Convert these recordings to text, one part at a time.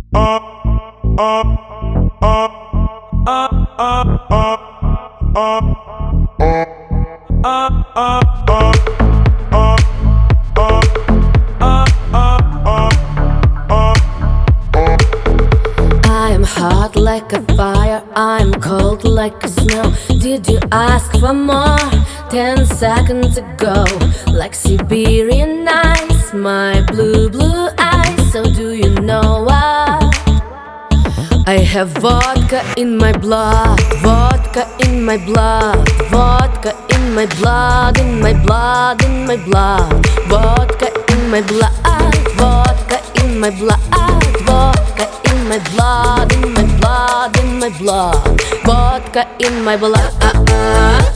I'm hot like a fire, I'm cold like a snow. Did you ask for more 10 seconds ago? Like Siberian ice, my blue, blue eyes. So do you know what? I have vodka in my blood, vodka in my blood, vodka in my blood, in my blood, in my blood, vodka in my blood, vodka in my blood, vodka in my blood, in my blood, in my blood, vodka in my blood.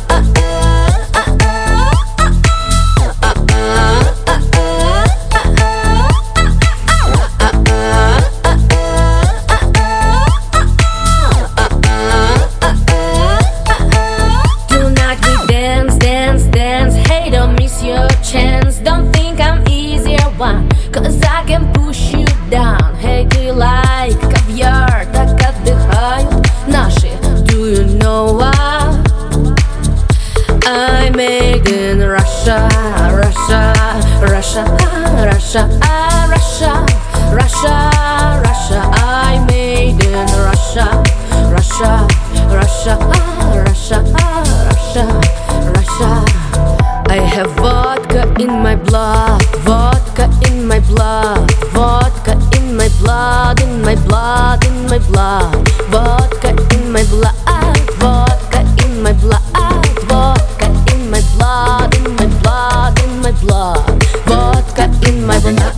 Your chance, don't think I'm easier one, cause I can push you down. Hey, do you like caviar? Так отдыхают наши. Do you know what? I made in Russia, Russia, Russia, Russia, Russia, Russia, Russia. I made in Russia, Russia, Russia, Russia, Russia, Russia. I have vodka in my blood, vodka in my blood, vodka in my blood, in my blood, in my blood, vodka in my blood, vodka in my blood, vodka in my blood, in my blood, in my blood, vodka in my blood.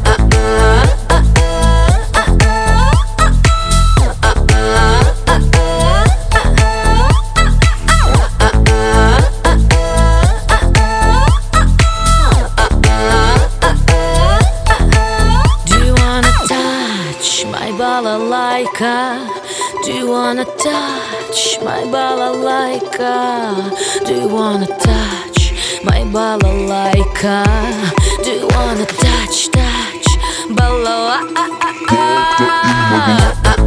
Balalaika, do you wanna touch my balalaika? Do you wanna touch my balalaika? Do you wanna touch balalaika?